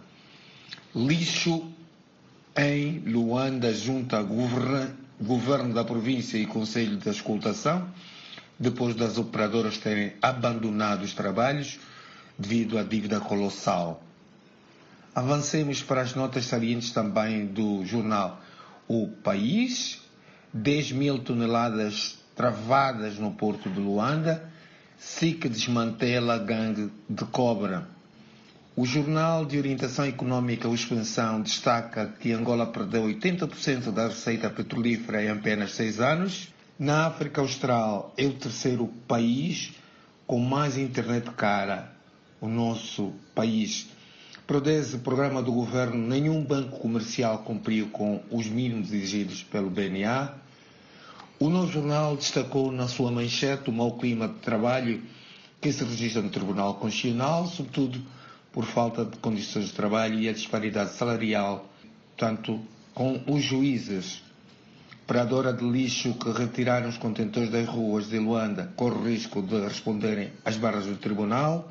Lixo em Luanda junta governo da província e Conselho de Escutação, depois das operadoras terem abandonado os trabalhos devido à dívida colossal. Avancemos para as notas salientes também do jornal O País. 10.000 toneladas travadas no Porto de Luanda. SIC desmantela gangue de cobra. O Jornal de Orientação Económica O Expansão destaca que Angola perdeu 80% da receita petrolífera em apenas 6 anos. Na África Austral é o terceiro país com mais internet cara. O nosso país. Prodese programa do governo, nenhum banco comercial cumpriu com os mínimos exigidos pelo BNA. O Novo Jornal destacou na sua manchete o mau clima de trabalho que se registra no Tribunal Constitucional, sobretudo por falta de condições de trabalho e a disparidade salarial, tanto com os juízes. Operadora de lixo que retiraram os contentores das ruas de Luanda corre risco de responderem às barras do tribunal.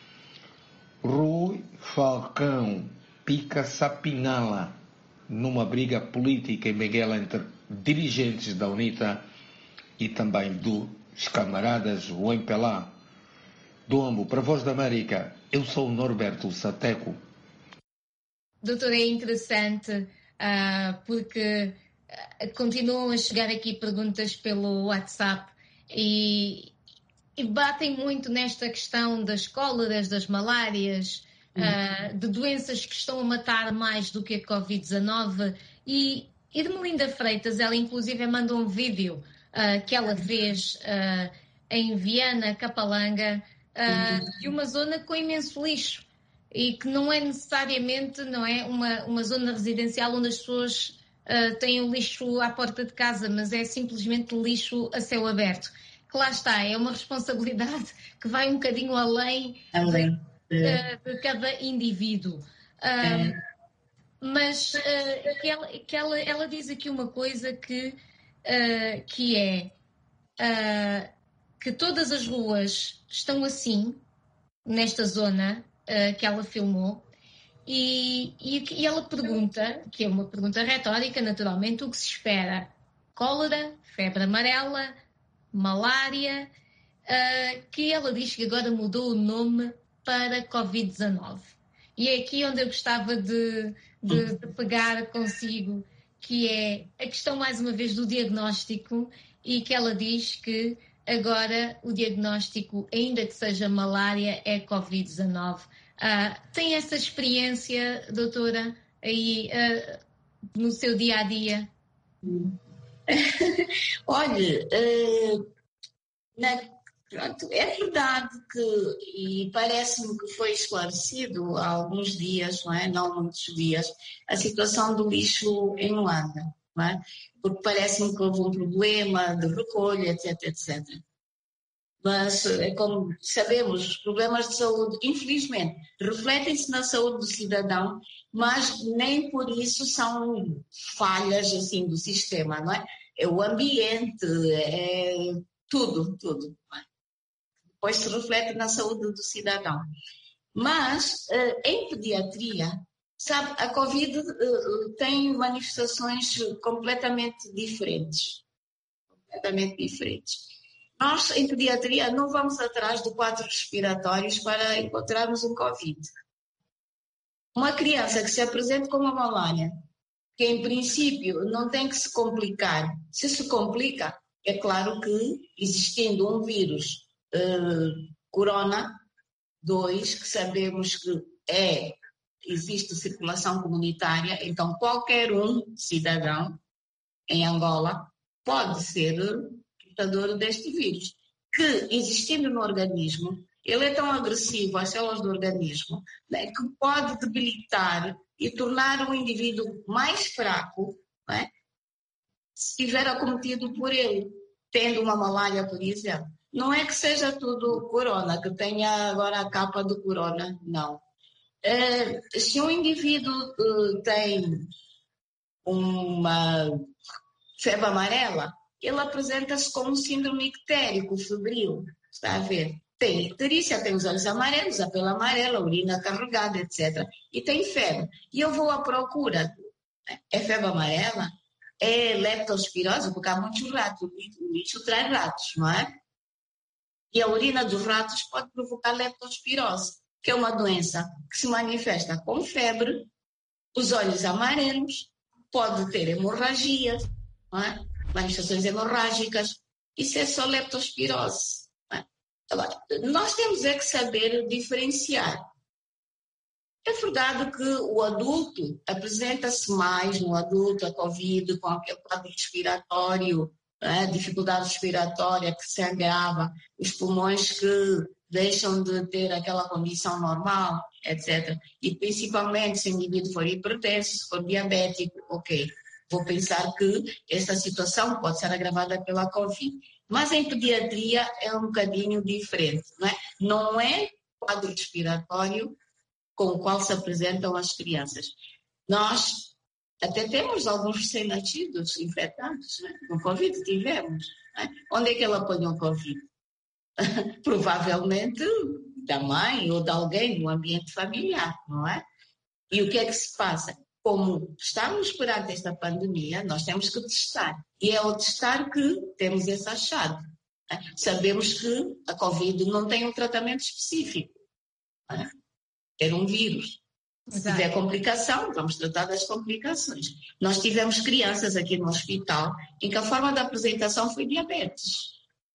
Rui Falcão pica Sapinala numa briga política em Benguela entre dirigentes da UNITA e também dos camaradas Uempelá. Do Ambo, para a Voz da América, eu sou o Norberto Sateco. Doutor, é interessante porque continuam a chegar aqui perguntas pelo WhatsApp e batem muito nesta questão das cóleras, das malárias, de doenças que estão a matar mais do que a Covid-19. E Irmelinda Freitas, ela inclusive mandou um vídeo que ela fez em Viana, Capalanga, de uma zona com imenso lixo e que não é necessariamente uma zona residencial onde as pessoas têm o lixo à porta de casa, mas é simplesmente lixo a céu aberto. Que lá está, é uma responsabilidade que vai um bocadinho além de cada indivíduo. Mas ela diz aqui uma coisa que é que todas as ruas estão assim, nesta zona que ela filmou, e ela pergunta, que é uma pergunta retórica, naturalmente, o que se espera? Cólera, febre amarela, malária, que ela diz que agora mudou o nome para Covid-19. E é aqui onde eu gostava de pegar consigo, que é a questão, mais uma vez, do diagnóstico, e que ela diz que agora o diagnóstico, ainda que seja malária, é Covid-19. Tem essa experiência, doutora, aí no seu dia-a-dia? Olha, pronto, é verdade que, e parece-me que foi esclarecido há alguns dias, não muitos dias, a situação do lixo em Luanda, não é? Porque parece-me que houve um problema de recolha, etc, etc. Mas, como sabemos, os problemas de saúde, infelizmente, refletem-se na saúde do cidadão, mas nem por isso são falhas assim, do sistema, não é? É o ambiente, é tudo. Não é? Depois se reflete na saúde do cidadão. Mas, em pediatria, sabe, a Covid tem manifestações completamente diferentes. Nós, em pediatria, não vamos atrás de quadros respiratórios para encontrarmos um Covid. Uma criança que se apresenta com uma malária, que em princípio não tem que se complicar, se complica, é claro que existindo um vírus corona 2, que sabemos que existe circulação comunitária, então qualquer cidadão em Angola pode ser portador deste vírus, que existindo no organismo, ele é tão agressivo às células do organismo, né, que pode debilitar e tornar o indivíduo mais fraco, né, se estiver acometido por ele, tendo uma malária, por exemplo. Não é que seja tudo corona, que tenha agora a capa do corona, não. Se um indivíduo tem uma febre amarela, ele apresenta-se como um síndrome ictérico, febril, está a ver? Tem icterícia, tem os olhos amarelos, a pele amarela, a urina carregada, etc. E tem febre. E eu vou à procura. É febre amarela? É leptospirose? Porque há muitos ratos. O lixo traz ratos, não é? E a urina dos ratos pode provocar leptospirose, que é uma doença que se manifesta com febre, os olhos amarelos, pode ter hemorragias, não é? Manifestações hemorrágicas. Isso é só leptospirose. Não é? Agora, nós temos que saber diferenciar. É verdade que o adulto apresenta-se mais no adulto, a Covid, com aquele quadro respiratório, dificuldade respiratória que se agrava, os pulmões que deixam de ter aquela condição normal, etc. E principalmente se o indivíduo for hipertenso, se for diabético, ok. Vou pensar que essa situação pode ser agravada pela Covid. Mas em pediatria é um bocadinho diferente, não é? Não é quadro respiratório com o qual se apresentam as crianças. Nós até temos alguns recém-nascidos infectados, né? Com Covid tivemos. Né? Onde é que ele apanhou Covid? Provavelmente da mãe ou de alguém no ambiente familiar, não é? E o que é que se passa? Como estamos perante esta pandemia, nós temos que testar. E é ao testar que temos esse achado. Né? Sabemos que a Covid não tem um tratamento específico. Né? É um vírus. Se tiver complicação, vamos tratar das complicações. Nós tivemos crianças aqui no hospital em que a forma da apresentação foi diabetes.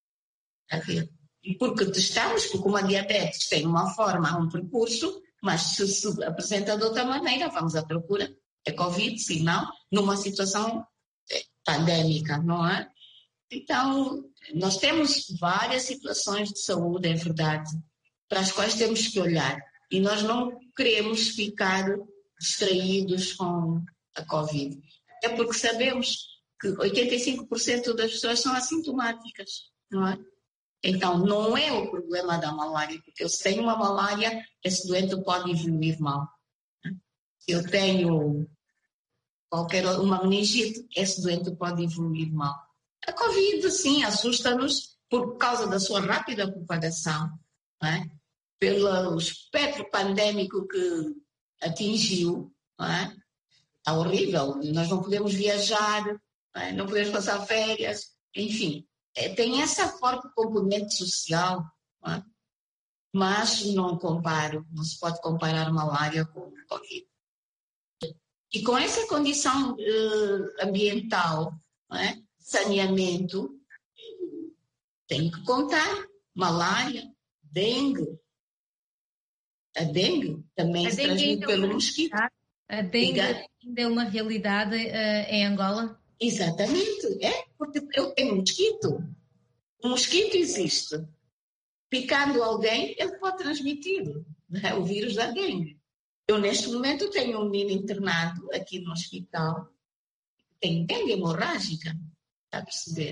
Porque testamos, porque uma diabetes tem uma forma, um percurso, mas se apresenta de outra maneira, vamos à procura. É Covid, se não, numa situação pandémica, não é? Então, nós temos várias situações de saúde, é verdade, para as quais temos que olhar. E nós não queremos ficar distraídos com a Covid. É porque sabemos que 85% das pessoas são assintomáticas, não é? Então, não é o problema da malária, porque se tenho uma malária, esse doente pode evoluir mal. Se eu tenho uma meningite, esse doente pode evoluir mal. A Covid, sim, assusta-nos por causa da sua rápida propagação, não é? Pelo espectro pandêmico que atingiu, não é? Está horrível, nós não podemos viajar, não podemos passar férias, enfim, tem essa forte componente social, não é? Mas não se pode comparar malária com Covid. E com essa condição ambiental, não é? Saneamento, tem que contar malária, dengue. A dengue também se transmite pelo mosquito. A dengue ainda é uma realidade em Angola? Exatamente, porque eu tenho um mosquito. O mosquito existe. Picando alguém, ele pode transmitir o vírus da dengue. Eu, neste momento, tenho um menino internado aqui no hospital. Tem dengue hemorrágica, está a perceber?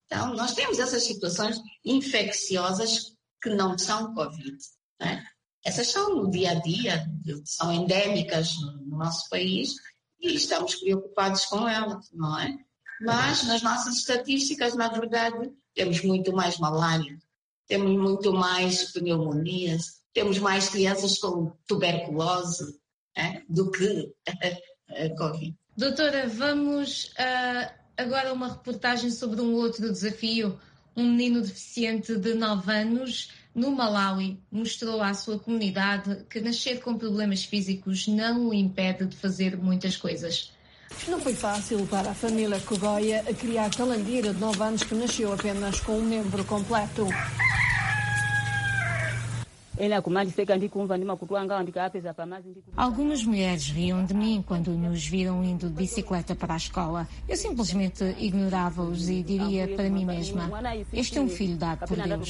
Então, nós temos essas situações infecciosas que não são Covid, né? Essas são no dia a dia, são endémicas no nosso país e estamos preocupados com elas, não é? Mas nas nossas estatísticas, na verdade, temos muito mais malária, temos muito mais pneumonias, temos mais crianças com tuberculose, do que Covid. Doutora, vamos agora a uma reportagem sobre um outro desafio. Um menino deficiente de 9 anos no Malawi mostrou à sua comunidade que nascer com problemas físicos não o impede de fazer muitas coisas. Não foi fácil para a família Kogoya a criar Talandira, de 9 anos, que nasceu apenas com um membro completo. Algumas mulheres riam de mim quando nos viram indo de bicicleta para a escola. Eu simplesmente ignorava-os e diria para mim mesma: este é um filho dado por Deus.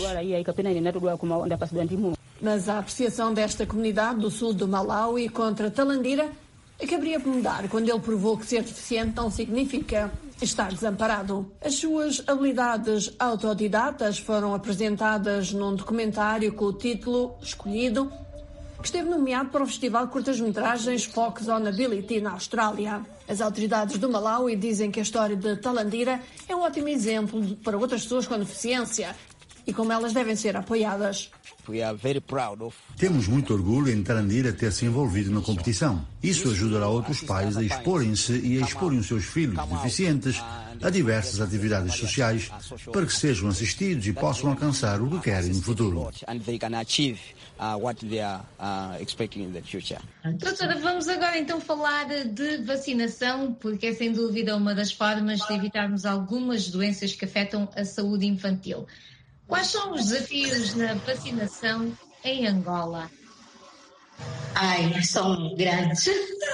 Mas a apreciação desta comunidade do sul do Malawi contra Talandira acabaria por mudar quando ele provou que ser deficiente não significa estar desamparado. As suas habilidades autodidatas foram apresentadas num documentário com o título escolhido, que esteve nomeado para o Festival de Curtas-Metragens Fox on Ability na Austrália. As autoridades do Malawi dizem que a história de Talandira é um ótimo exemplo para outras pessoas com deficiência e como elas devem ser apoiadas. Temos muito orgulho em Talandira ter se envolvido na competição. Isso ajudará outros pais a exporem-se e a exporem os seus filhos deficientes a diversas atividades sociais para que sejam assistidos e possam alcançar o que querem no futuro. Doutora, vamos agora então falar de vacinação, porque é sem dúvida uma das formas de evitarmos algumas doenças que afetam a saúde infantil. Quais são os desafios na vacinação em Angola? São grandes.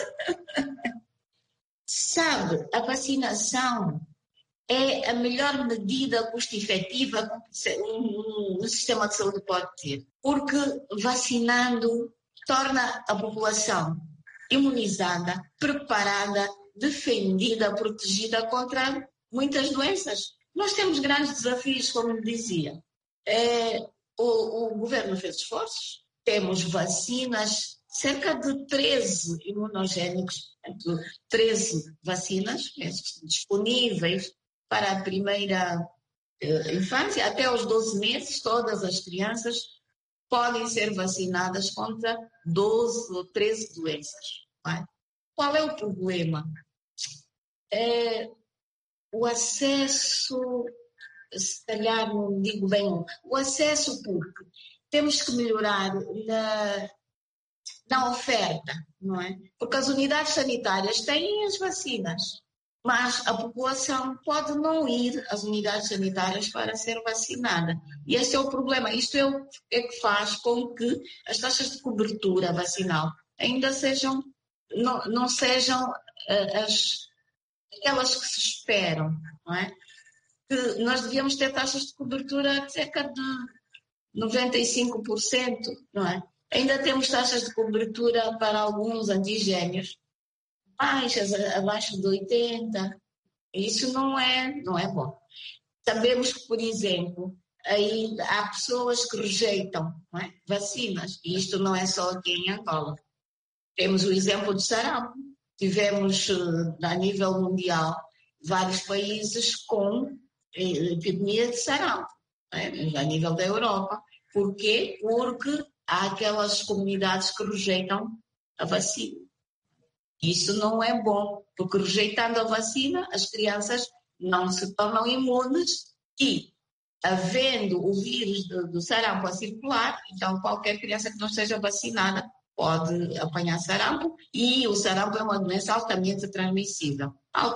Sabe, a vacinação é a melhor medida custo-efetiva que um sistema de saúde pode ter. Porque vacinando torna a população imunizada, preparada, defendida, protegida contra muitas doenças. Nós temos grandes desafios, como me dizia. O governo fez esforços, temos vacinas, cerca de 13 imunogénicos, 13 vacinas disponíveis para a primeira infância. Até aos 12 meses, todas as crianças podem ser vacinadas contra 12 ou 13 doenças. Não é? Qual é o problema? O acesso, se calhar não digo bem, o acesso porque temos que melhorar na oferta, não é? Porque as unidades sanitárias têm as vacinas, mas a população pode não ir às unidades sanitárias para ser vacinada. E esse é o problema. Isto é que faz com que as taxas de cobertura vacinal ainda não sejam aquelas que se esperam, não é? Que nós devíamos ter taxas de cobertura de cerca de 95%, não é? Ainda temos taxas de cobertura para alguns antigénios baixas, abaixo de 80%. Isso não é bom. Sabemos que, por exemplo, ainda há pessoas que rejeitam, não é, vacinas, e isto não é só aqui em Angola. Temos o exemplo do sarampo. Tivemos, a nível mundial, vários países com epidemia de sarampo, a nível da Europa. Por quê? Porque há aquelas comunidades que rejeitam a vacina. Isso não é bom, porque rejeitando a vacina, as crianças não se tornam imunes e, havendo o vírus do sarampo a circular, então qualquer criança que não seja vacinada pode apanhar sarampo, e o sarampo é uma doença altamente transmissível.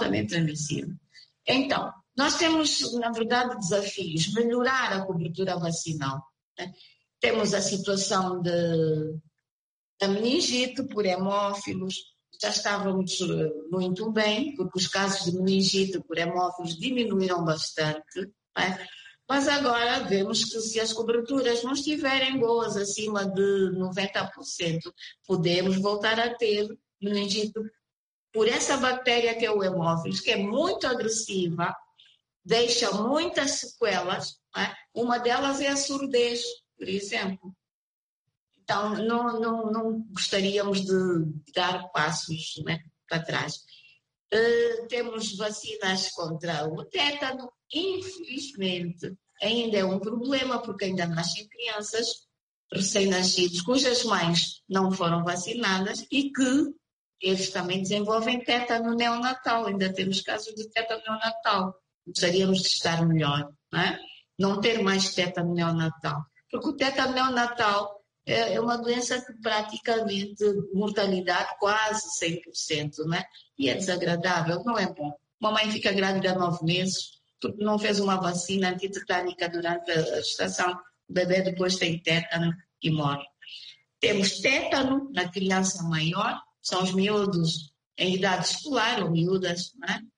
Então, nós temos, na verdade, desafios. Melhorar a cobertura vacinal, né? Temos a situação da meningite por hemófilos. Já estávamos muito bem, porque os casos de meningite por hemófilos diminuíram bastante, né? Mas agora vemos que se as coberturas não estiverem boas, acima de 90%, podemos voltar a ter meningite por essa bactéria que é o hemófilos, que é muito agressiva deixa muitas sequelas, né? Uma delas é a surdez, por exemplo. Então, não gostaríamos de dar passos, né, para trás. Temos vacinas contra o tétano. Infelizmente, ainda é um problema, porque ainda nascem crianças recém-nascidos cujas mães não foram vacinadas e que eles também desenvolvem tétano neonatal. Ainda temos casos de tétano neonatal. Gostaríamos de estar melhor, não ter mais tétano neonatal. Porque o tétano neonatal é uma doença que praticamente mortalidade quase 100%, e é desagradável, não é bom. Uma mãe fica grávida há 9 meses porque não fez uma vacina antitetânica durante a gestação, o bebê depois tem tétano e morre. Temos tétano na criança maior, são os miúdos em idade escolar, ou miúdas,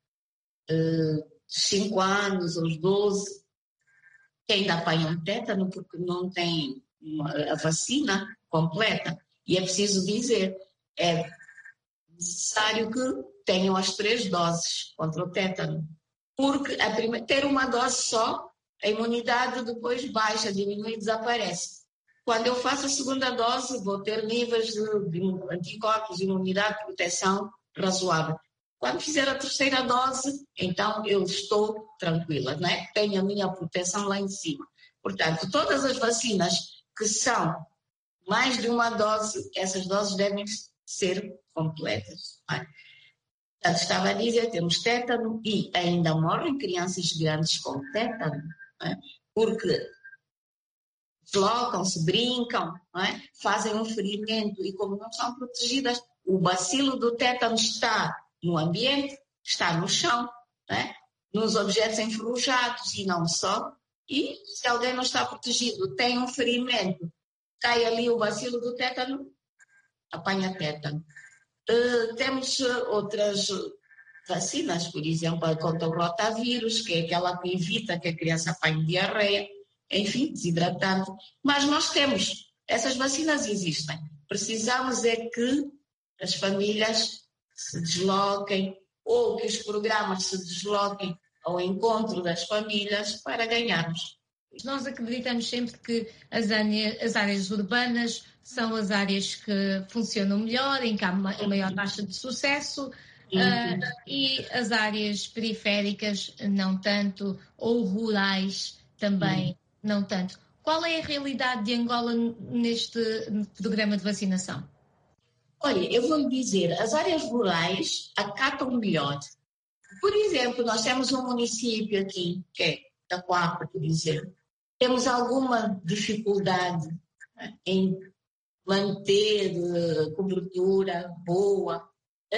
5 anos, ou os 12, que ainda apanham tétano porque não tem a vacina completa. E é preciso dizer, é necessário que tenham as 3 doses contra o tétano. Porque ter uma dose só, a imunidade depois baixa, diminui e desaparece. Quando eu faço a segunda dose, vou ter níveis de anticorpos, imunidade, proteção razoável. Quando fizer a terceira dose, então eu estou tranquila, Tenho a minha proteção lá em cima. Portanto, todas as vacinas que são mais de uma dose, essas doses devem ser completas. Portanto, estava a dizer, temos tétano e ainda morrem crianças grandes com tétano, porque deslocam-se, brincam, fazem um ferimento e como não são protegidas, o bacilo do tétano está no ambiente, está no chão, nos objetos enferrujados e não só. E se alguém não está protegido, tem um ferimento, cai ali o bacilo do tétano, apanha tétano. Temos outras vacinas, por exemplo, contra o rotavírus, que é aquela que evita que a criança apanhe diarreia, enfim, desidratante. Mas nós temos, essas vacinas existem. Precisamos é que as famílias se desloquem ou que os programas se desloquem ao encontro das famílias para ganharmos. Nós acreditamos sempre que as áreas urbanas são as áreas que funcionam melhor, em que há maior taxa de sucesso, e as áreas periféricas não tanto, ou rurais também não tanto. Qual é a realidade de Angola neste programa de vacinação? Olha, eu vou lhe dizer, as áreas rurais acatam melhor. Por exemplo, nós temos um município aqui, que é Taquapa, por exemplo. Temos alguma dificuldade em manter cobertura boa.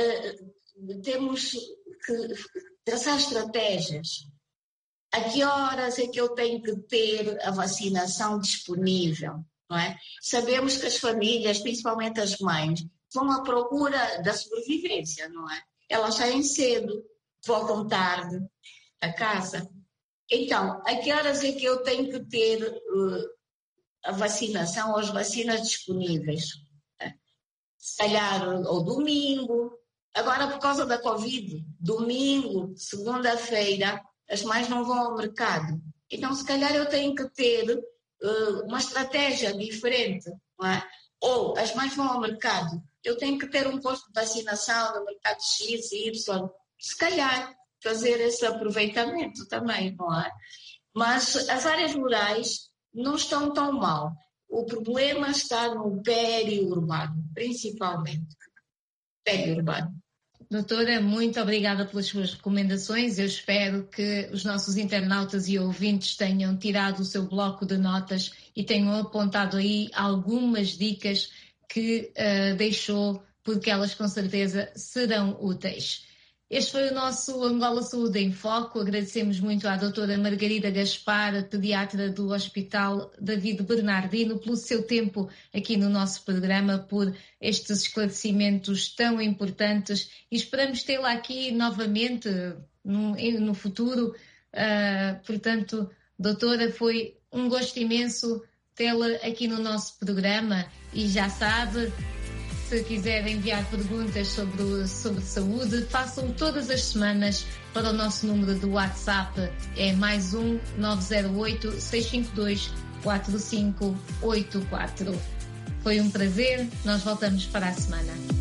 Temos que traçar estratégias. A que horas é que eu tenho que ter a vacinação disponível? Sabemos que as famílias, principalmente as mães, vão à procura da sobrevivência, Elas saem cedo, voltam tarde a casa. Então, a que horas é que eu tenho que ter a vacinação ou as vacinas disponíveis? Se calhar ao domingo. Agora, por causa da Covid, domingo, segunda-feira, as mães não vão ao mercado. Então, se calhar eu tenho que ter uma estratégia diferente, Ou as mães vão ao mercado, eu tenho que ter um posto de vacinação no mercado X e Y. Se calhar fazer esse aproveitamento também, Mas as áreas rurais não estão tão mal. O problema está no periurbano, principalmente. Periurbano. Doutora, muito obrigada pelas suas recomendações. Eu espero que os nossos internautas e ouvintes tenham tirado o seu bloco de notas e tenham apontado aí algumas dicas que deixou, porque elas com certeza serão úteis. Este foi o nosso Angola Saúde em Foco. Agradecemos muito à doutora Margarida Gaspar, pediatra do Hospital David Bernardino, pelo seu tempo aqui no nosso programa, por estes esclarecimentos tão importantes e esperamos tê-la aqui novamente no futuro. Portanto, doutora, foi um gosto imenso tê-la aqui no nosso programa e já sabe, Se quiser enviar perguntas sobre saúde, façam todas as semanas para o nosso número do WhatsApp. É +1 908 652 4584. Foi um prazer. Nós voltamos para a semana.